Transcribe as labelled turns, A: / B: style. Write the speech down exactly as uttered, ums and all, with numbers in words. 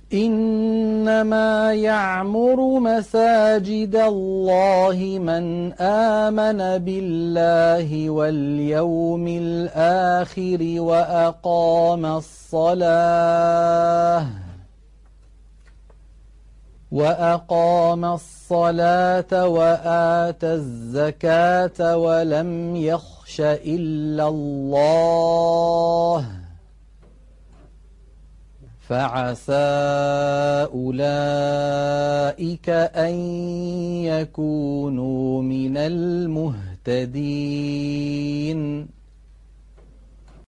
A: إنما يعمر مساجد الله من آمن بالله واليوم الآخر وأقام الصلاة وأقام الصلاة وآتى الزكاة ولم يخش إلا الله فعسى أولئك أن يكونوا من المهتدين